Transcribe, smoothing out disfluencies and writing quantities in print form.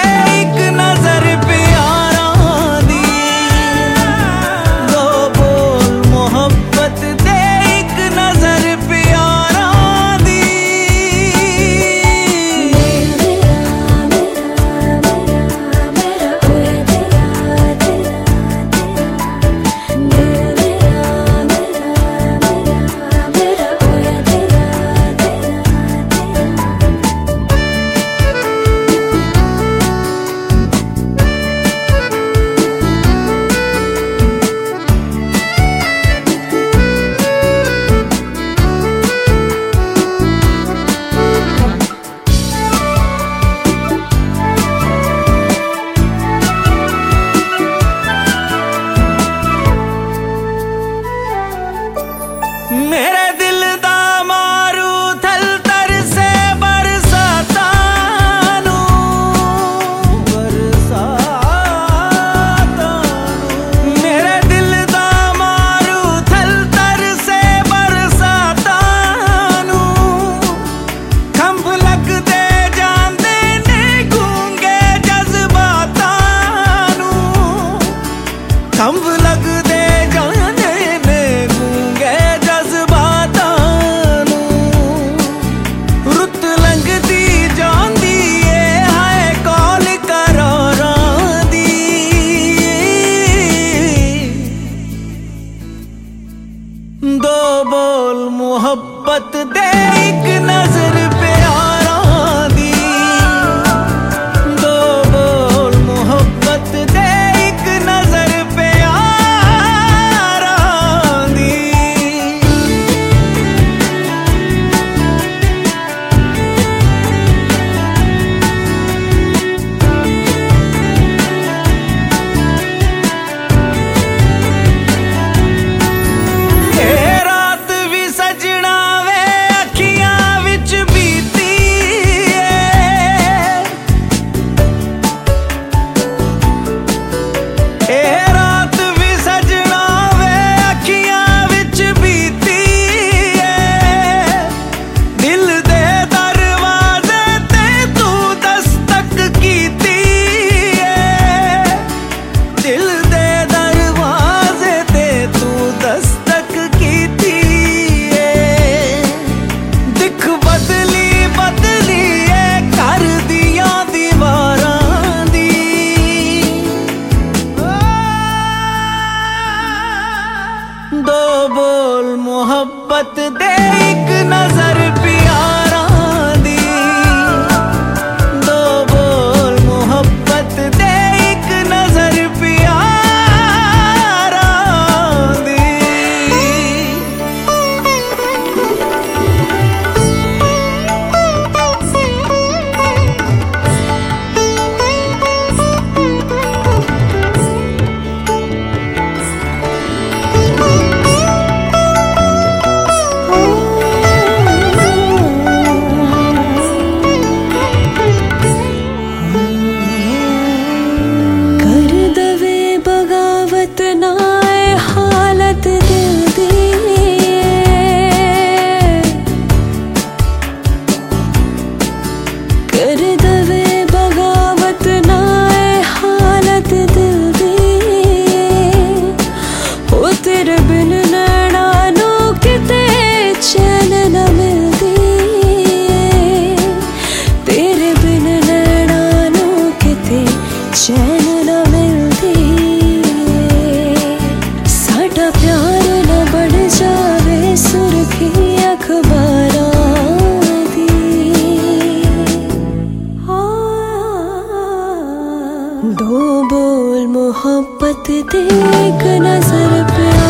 एक नजर प्यारा दी, दो बोल मोहब्बत दे एक नजर प्यारा दी। मेरे दिल दा मारू थल तर से बरसाता नू, बरसाता नू। मेरे दिल दा मारू थल तर से बरसाता नू, खंभ लगदे जांदे ने गूंगे जज्बाता नू, खंभ लगदे जांदे ने गूंगे दो बोल मोहब्बत दे एक नजर प्यारा दी, दो बोल मोहब्बत दे एक नजर प्यारा दी। दो बोल मोहब्बत दे एक नजर प्यारा दी, दो बोल मोहब्बत दे एक नजर प्यारा दी। हालत दिल दी कर दवे बगावत ना हालत दिल दी, ओ तेरे बिन नैना नू किते चैन न मिलदी, तेरे बिन नैना नू किते चैन न मिलदी। प्यार न बढ़ जावे सुर्खी अखबारां दी, दो बोल मोहब्बत दे एक नजर पे